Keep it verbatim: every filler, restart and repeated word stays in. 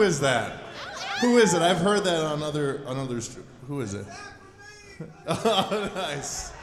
Who is that? Who is it? I've heard that on other on others. Who is it? Oh, nice.